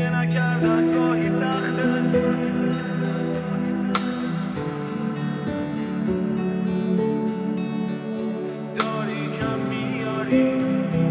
نکردن گاهی سخته. داری کم میاری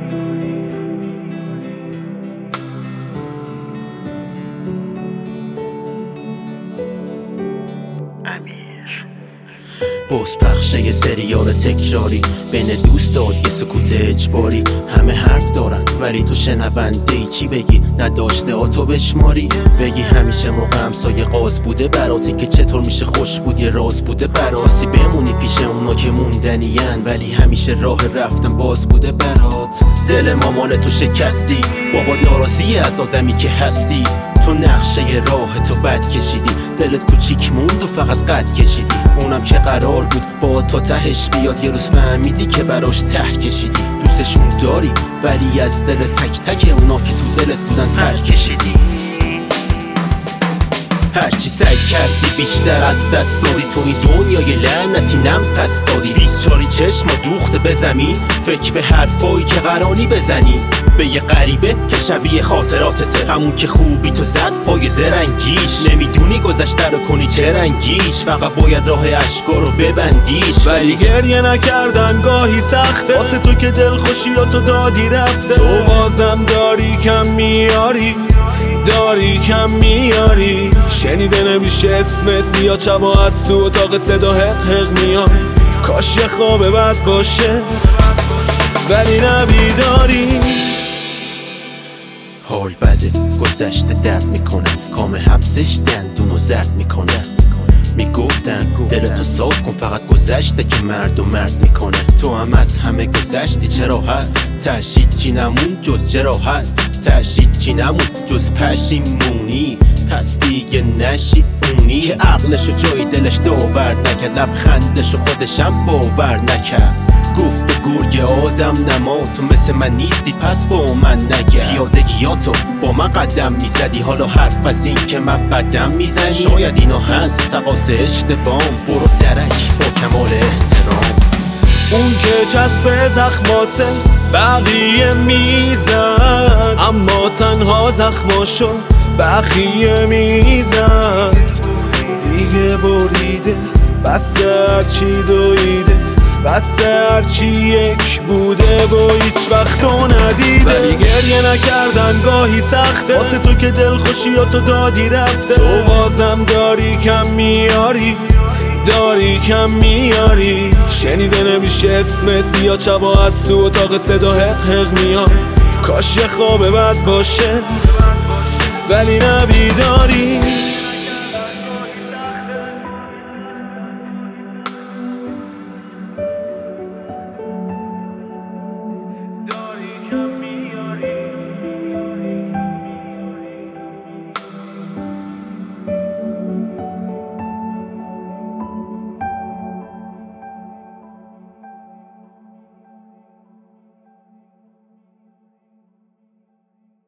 بوس پخشه یه سریال تکراری بین دوستات یه سکوت اجباری. همه حرف دارن ولی تو شنونده ای چی بگی؟ نداشته آتو بشماری بگی همیشه موقع همسایه قاز بوده براتی که چطور میشه خوش بود یه راز بوده براتی بمونی پیش اونا که موندنین ولی همیشه راه رفتن باز بوده برات. دل مامان تو شکستی بابا ناراضیه از آدمی که هستی. تو نقشه راه تو بد کشیدی دلت کوچیک موند و فقط قد کشیدی. اونم که قرار بود با تا تهش بیاد یه روز فهمیدی که براش ته کشیدی. دوستشون داری ولی از دل تک تک اونا که تو دلت بودن پر کشیدی. هرچی سعی کردی بیشتر از دست دادی. تو این دنیای لعنتی نم پس دادی. 24 چشم دوخته به زمین فکر به حرفایی که قرانی بزنی به یه غریبه که شبیه خاطراتته. همون که خوبی تو زد پای زرنگیش. نمیدونی گذشته رو کنی چه رنگیش. فقط باید راه اشکا رو ببندیش. ولی گریه نکردن گاهی سخته. واسه تو که دل خوشیاتو دادی رفته. تو بازم داری کم میاری داری کم میاری. شنیده نمیشه اسمت زیاد شبا از تو اتاق صدا حق حق میاد. کاش یه خواب بد باشه ولی نبیداری. حال بده گذشته درد میکنه کام حبسش دندونو زرد میکنه. میگفتن دلتو صاف کن فقط گذشته که مرد و مرد میکنه. تو هم از همه گذشتی چه راحت تشید چی نمون جز جراحت. تشید چی نمون جز پشیمونی. پس دیگه نشی اونی که عقلشو جای دلش داور نکرد. لبخندشو خودشم باور نکرد. گفت به گرگ آدم نما تو مثل من نیستی پس با من نگه. پیادگیاتو با من قدم میزدی حالا حرف از این که من بدم میزنی. شاید اینا هست تقاس اشتبام برو درک با کمال احترام. اون که چسب زخماسه بقیه میزد اما تنها زخماشو بقیه میزد. دیگه بریده بس هرچی دویده بس هرچی یک بوده و هیچ وقت رو ندیده. ولی گریه نکردن گاهی سخته. واسه تو که دل خوشیاتو دادی رفته. تو بازم داری کم میاری داری کم میاری. شنیده نمیشه اسمت زیاد شبا از تو اتاق صدا حق حق میاد. کاش یه خواب بد باشه ولی نبیداری.